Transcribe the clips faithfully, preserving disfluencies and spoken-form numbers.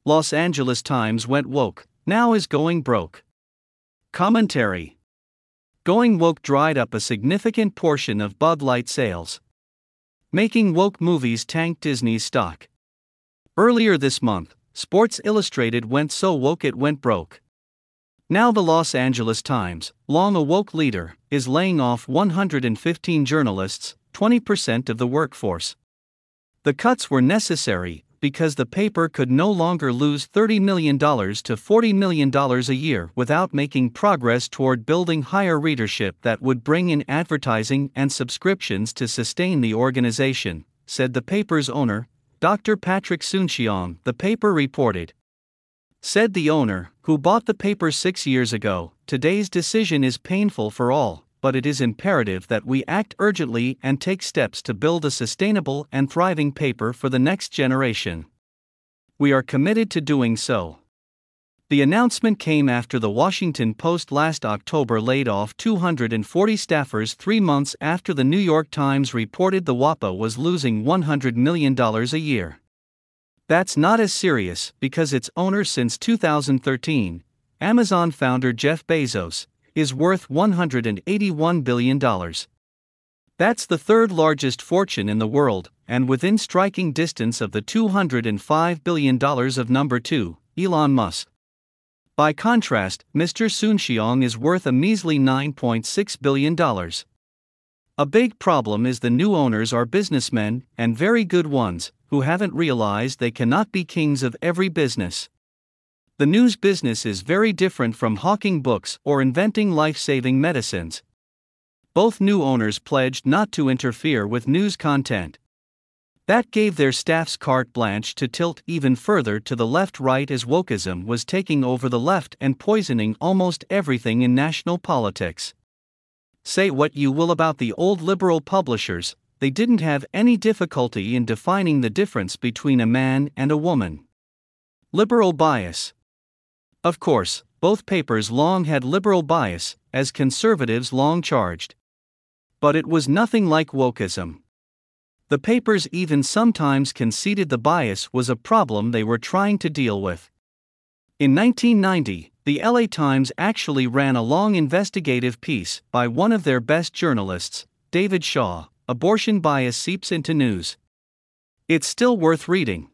Los Angeles Times went woke, now is going broke. Commentary. Going woke dried up a significant portion of Bud Light sales. Making woke movies tanked Disney's stock. Earlier this month, Sports Illustrated went so woke it went broke. Now the Los Angeles Times, long a woke leader, is laying off one hundred fifteen journalists, twenty percent of the workforce. The cuts were necessary because the paper could no longer lose thirty million dollars to forty million dollars a year without making progress toward building higher readership that would bring in advertising and subscriptions to sustain the organization, said the paper's owner, Doctor Patrick Soon-Shiong, the paper reported. Said the owner, who bought the paper six years ago, "Today's decision is painful for all, but it is imperative that we act urgently and take steps to build a sustainable and thriving paper for the next generation. We are committed to doing so." The announcement came after the Washington Post last October laid off two hundred forty staffers three months after the New York Times reported the W A P A was losing one hundred million dollars a year. That's not as serious because its owner since two thousand thirteen, Amazon founder Jeff Bezos, is worth one hundred eighty-one billion dollars. That's the third largest fortune in the world, and within striking distance of the two hundred five billion dollars of number two, Elon Musk. By contrast, Mister Soon-Shiong is worth a measly nine point six billion dollars. A big problem is the new owners are businessmen, and very good ones, who haven't realized they cannot be kings of every business. The news business is very different from hawking books or inventing life-saving medicines. Both new owners pledged not to interfere with news content. That gave their staffs carte blanche to tilt even further to the left-right as wokeism was taking over the left and poisoning almost everything in national politics. Say what you will about the old liberal publishers, they didn't have any difficulty in defining the difference between a man and a woman. Liberal bias. Of course, both papers long had liberal bias, as conservatives long charged. But it was nothing like wokeism. The papers even sometimes conceded the bias was a problem they were trying to deal with. In nineteen ninety, the L A Times actually ran a long investigative piece by one of their best journalists, David Shaw, "Abortion Bias Seeps into News." It's still worth reading.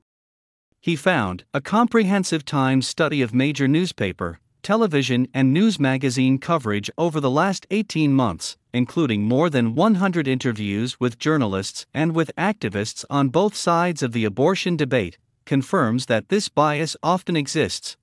He found a comprehensive Times study of major newspaper, television and news magazine coverage over the last eighteen months, including more than one hundred interviews with journalists and with activists on both sides of the abortion debate, confirms that this bias often exists.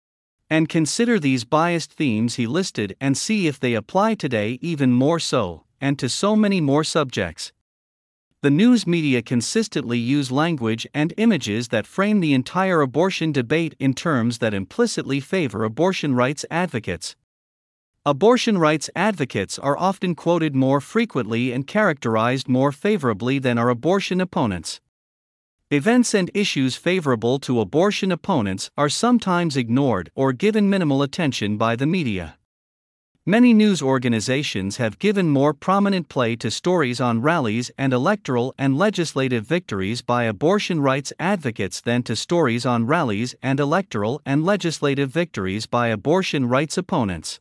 And consider these biased themes he listed and see if they apply today even more so, and to so many more subjects. The news media consistently use language and images that frame the entire abortion debate in terms that implicitly favor abortion rights advocates. Abortion rights advocates are often quoted more frequently and characterized more favorably than are abortion opponents. Events and issues favorable to abortion opponents are sometimes ignored or given minimal attention by the media. Many news organizations have given more prominent play to stories on rallies and electoral and legislative victories by abortion rights advocates than to stories on rallies and electoral and legislative victories by abortion rights opponents.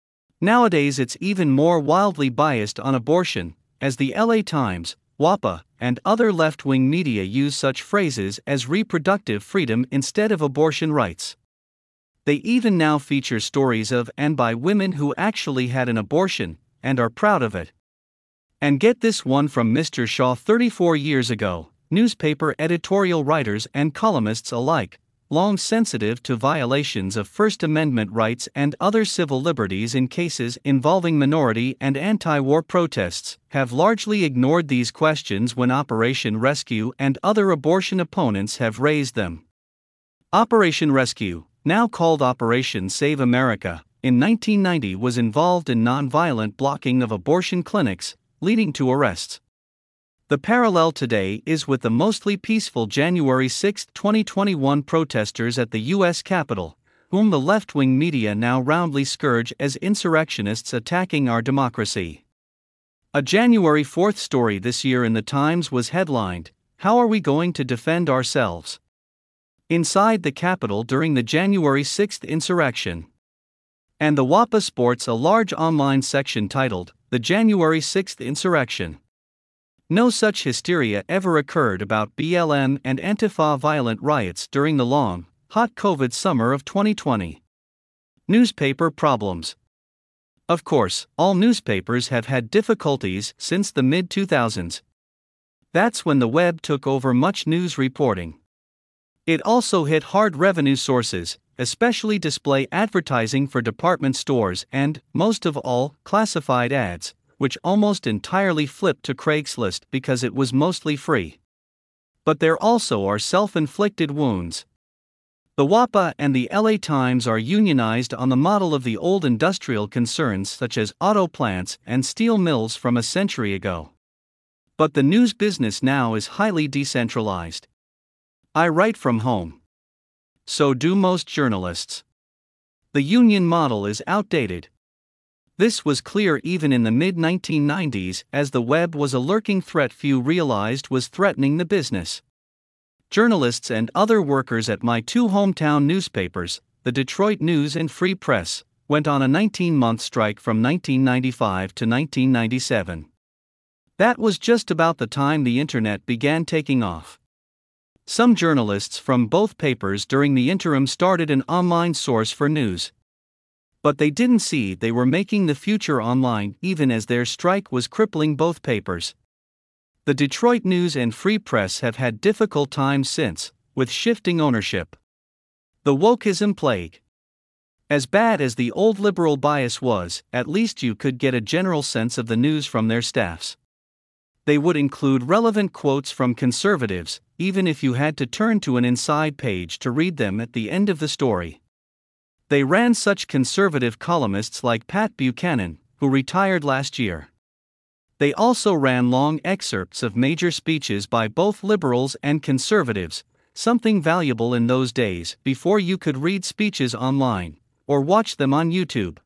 Nowadays it's even more wildly biased on abortion, as the L A Times, W A P A, and other left-wing media use such phrases as reproductive freedom instead of abortion rights. They even now feature stories of and by women who actually had an abortion, and are proud of it. And get this one from Mister Shaw thirty-four years ago, newspaper editorial writers and columnists alike, long sensitive to violations of First Amendment rights and other civil liberties in cases involving minority and anti-war protests, have largely ignored these questions when Operation Rescue and other abortion opponents have raised them. Operation Rescue, now called Operation Save America, in nineteen ninety was involved in nonviolent blocking of abortion clinics, leading to arrests. The parallel today is with the mostly peaceful January sixth, twenty twenty-one protesters at the U S Capitol, whom the left-wing media now roundly scourge as insurrectionists attacking our democracy. A January fourth story this year in the Times was headlined, "How are we going to defend ourselves?" inside the Capitol during the January sixth insurrection. And the W A P A sports a large online section titled, The January sixth Insurrection. No such hysteria ever occurred about B L M and Antifa violent riots during the long, hot COVID summer of twenty twenty. Newspaper problems. Of course, all newspapers have had difficulties since the mid two thousands. That's when the web took over much news reporting. It also hit hard revenue sources, especially display advertising for department stores and, most of all, classified ads, which almost entirely flipped to Craigslist because it was mostly free. But there also are self-inflicted wounds. The W A P A and the L A Times are unionized on the model of the old industrial concerns such as auto plants and steel mills from a century ago. But the news business now is highly decentralized. I write from home. So do most journalists. The union model is outdated. This was clear even in the mid nineteen nineties, as the web was a lurking threat few realized was threatening the business. Journalists and other workers at my two hometown newspapers, the Detroit News and Free Press, went on a nineteen-month strike from nineteen ninety-five to nineteen ninety-seven. That was just about the time the internet began taking off. Some journalists from both papers during the interim started an online source for news. But they didn't see they were making the future online even as their strike was crippling both papers. The Detroit News and Free Press have had difficult times since, with shifting ownership. The wokeism plague. As bad as the old liberal bias was, at least you could get a general sense of the news from their staffs. They would include relevant quotes from conservatives, even if you had to turn to an inside page to read them at the end of the story. They ran such conservative columnists like Pat Buchanan, who retired last year. They also ran long excerpts of major speeches by both liberals and conservatives, something valuable in those days before you could read speeches online, or watch them on YouTube.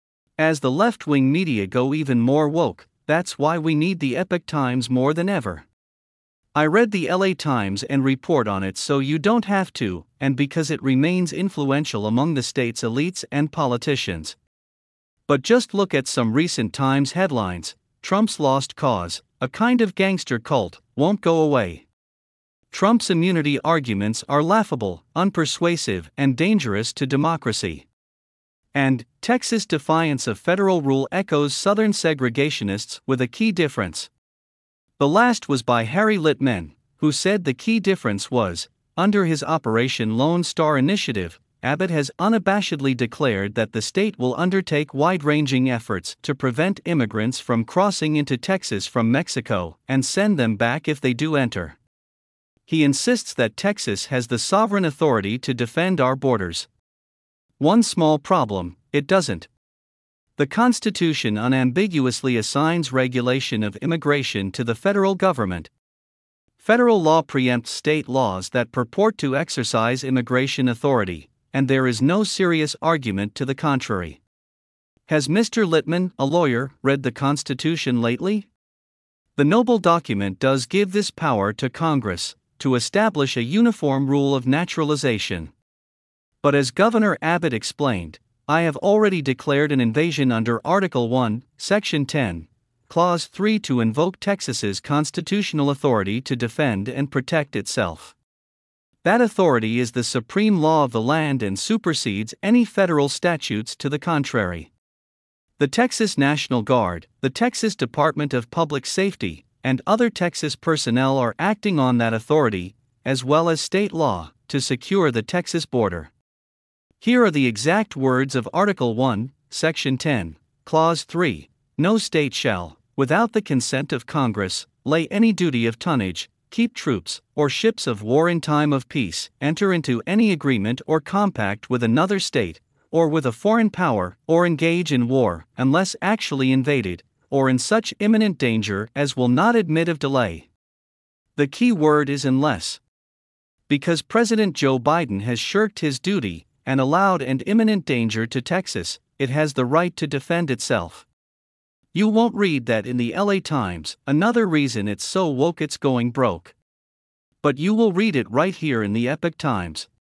As the left-wing media go even more woke, that's why we need the Epoch Times more than ever. I read the L A Times and report on it so you don't have to, and because it remains influential among the state's elites and politicians. But just look at some recent Times headlines. Trump's lost cause, a kind of gangster cult, won't go away. Trump's immunity arguments are laughable, unpersuasive, and dangerous to democracy. And, Texas defiance of federal rule echoes Southern segregationists with a key difference. The last was by Harry Litman, who said the key difference was, under his Operation Lone Star initiative, Abbott has unabashedly declared that the state will undertake wide-ranging efforts to prevent immigrants from crossing into Texas from Mexico and send them back if they do enter. He insists that Texas has the sovereign authority to defend our borders. One small problem, it doesn't. The Constitution unambiguously assigns regulation of immigration to the federal government. Federal law preempts state laws that purport to exercise immigration authority, and there is no serious argument to the contrary. Has Mister Litman, a lawyer, read the Constitution lately? The noble document does give this power to Congress, to establish a uniform rule of naturalization. But as Governor Abbott explained, I have already declared an invasion under Article one, Section ten, Clause three to invoke Texas's constitutional authority to defend and protect itself. That authority is the supreme law of the land and supersedes any federal statutes to the contrary. The Texas National Guard, the Texas Department of Public Safety, and other Texas personnel are acting on that authority, as well as state law, to secure the Texas border. Here are the exact words of Article one, Section ten, Clause three. No state shall, without the consent of Congress, lay any duty of tonnage, keep troops, or ships of war in time of peace, enter into any agreement or compact with another state, or with a foreign power, or engage in war, unless actually invaded, or in such imminent danger as will not admit of delay. The key word is unless. Because President Joe Biden has shirked his duty, and allowed an imminent danger to Texas, it has the right to defend itself. You won't read that in the L A Times, another reason it's so woke it's going broke. but you will read it right here in the Epoch Times.